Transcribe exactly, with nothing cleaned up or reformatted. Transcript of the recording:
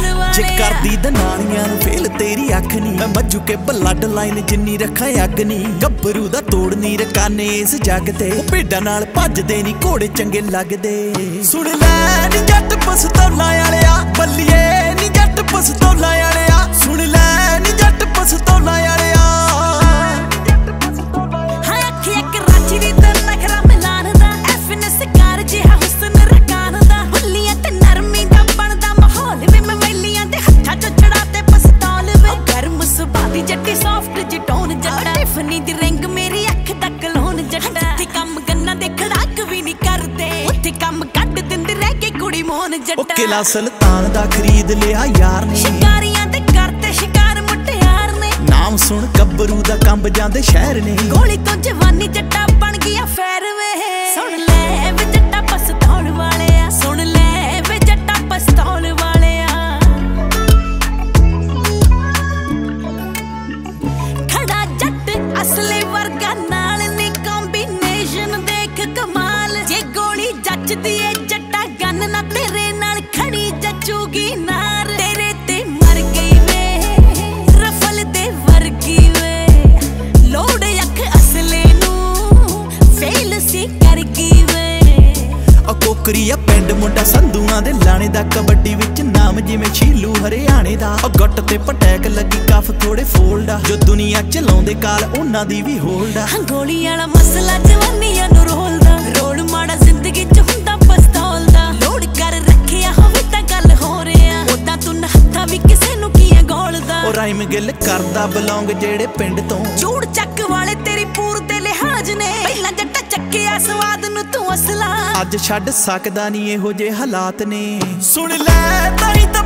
जे करदी दनानियां नूं फेल तेरी अख नी मैं मज्जू के ब्लड लाइन जिन्नी रखा अग नी गब्बरू दा तोड़ नी रकाने इस जग ते भेडां नाल भजदे नी घोड़े चंगे लगदे सुन लै नी जट पसतौला वालिया बल्लिए नी जट पसतौला वालिया सुन लै नी जट पसतौला वालिया जट्टी सॉफ्ट जटोन जट्टा टिफनी दी रिंग मेरी अख तक लोन जट्टा जिथे कम गन्ना दे खड़ाक भी नहीं करदे उत्थे कम कट दिंदे रह के कुड़ी मोहन जट्टा ओ किला सुल्तान दा खरीद लिया यार ने शिकारियां दे करते शिकार मुटियार ने नाम सुन गब्बरू दा कंब जांदे शहर ने गोली तो जवानी जट्टा बन गया फैर वे सुन ले वे जट्टा पसतौल वालिया सुन ले वे जट्टा पसतौल वालिया असले वर्गा नाल नी कॉम्बिनेशन देख कमाल जे गोली जचदी ए जट्टा गन ना तेरे नाल खड़ी जचूगी नार तेरे ते मर गई वे रफल दे वर्गी वे लोड अख असले नू फेल सी कर गई वे आ कोकरीया पिंड मुंडा संधूआं दे लाणे दा कबड्डी विच नाम जिवें छीलू हरियाणे दा आ गट ते पटैक लगी कफ थोड़े फोल्ड आ जो दुनिया चलाउंदे काल उन्हां दी भी होल्ड आ गोली वाला मसला जवानियां नूं रोलदा रोड माड़ा जिंदगी च हुंदा पस्तौल दा लोड कर रखिया होवे तां गल हो रिया ओदां तू हत्था भी किसे नूं कीए गोलदा ओ राइम गिल करदा बिलोंग जेड़े पिंड तो चूड़ चक वाले तेरी पूर दे लिहाज ने पहला जट्टा चक्किया स्वाद नूं तू असला अज छड्ड सकदा नी इहो जे हालात ने सुन लै ताई